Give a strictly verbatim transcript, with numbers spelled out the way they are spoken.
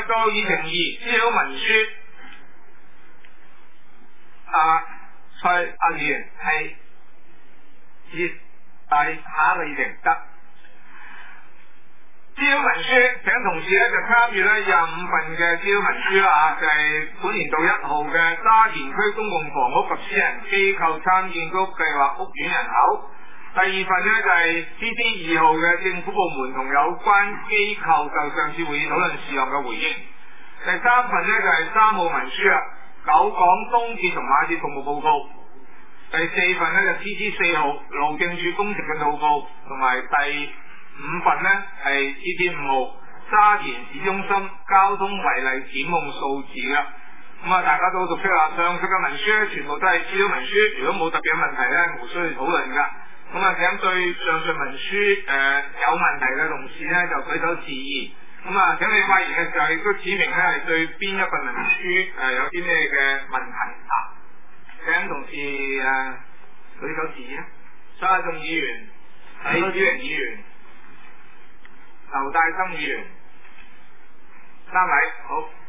到議程二資料文書，啊蔡阿議員係接係下一個議程得。資料文書請同事咧就參與咧廿五份嘅資料文書啦，就係、是、本年度一號嘅沙田區公共房屋及私人機構參建居屋計劃屋苑人口。第二份呢，就係 C D 二號嘅政府部門同有關機構就上次會議討論事項嘅回應。第三份呢，就係三號文書啊，九港東鐵同馬鐵服務報告。第四份呢，就 C D 四號路政署工程嘅報告，同埋第五份呢，係 C D 五號沙田市中心交通違例檢控數字嘅。咁啊，大家都熟悉啦，上述嘅文書咧全部都係資料文書，如果冇特別嘅問題咧，無需要討論噶。咁啊，請對上述文書誒、呃、有問題嘅同事咧就舉手示意。咁啊，請你發言嘅時候亦都指明咧係對邊一份文書誒、呃、有啲咩嘅問題啊？請同事誒、呃、舉手示意啊！沙眾議員、李子榮議員、劉大生議員，三位好。